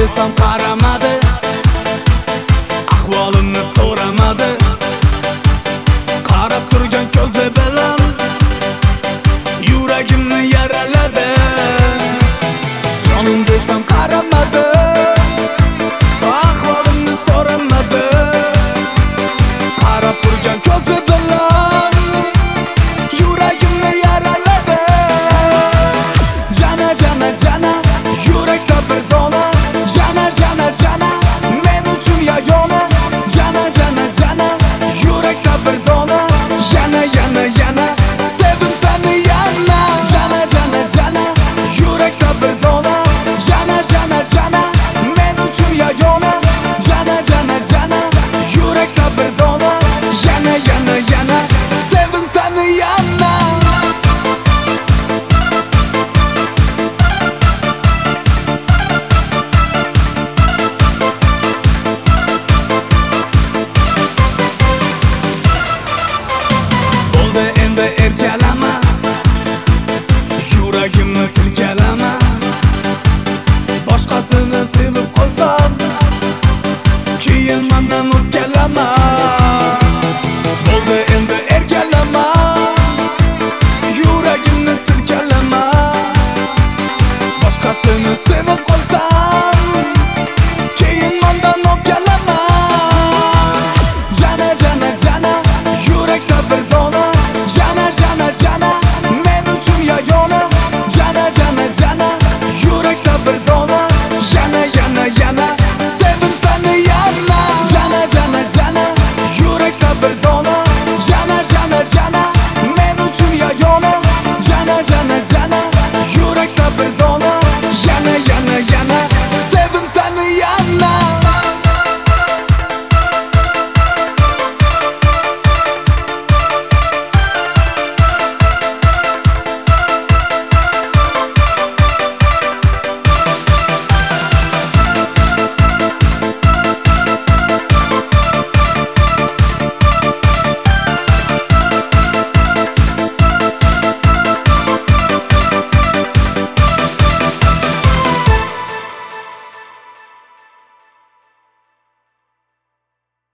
desam qaramadi, ahvolimni so'ramadi. Qarab turgan ko'zi bilan yuragimni yaraladi. Jonim desam qaramadi, ahvolimni so'ramadi. Qarab turgan ko'zi bilan yuragimni yaraladi. Jana jana jana, yurakda bir dona. Jana jana jana, men uchun yagona. Jana jana jana, yurakda bir dona. Yana yana yana, sevdim seni yana. Jana jana jana, yurakda bir dona. Jana jana jana, men uchun yagona. Jana jana jana, yurakda bir dona. Yana yana yana, sevdim seni yana. Bo'ldi endi erkalama, yuragimni tilkalama. Boshqasini sevib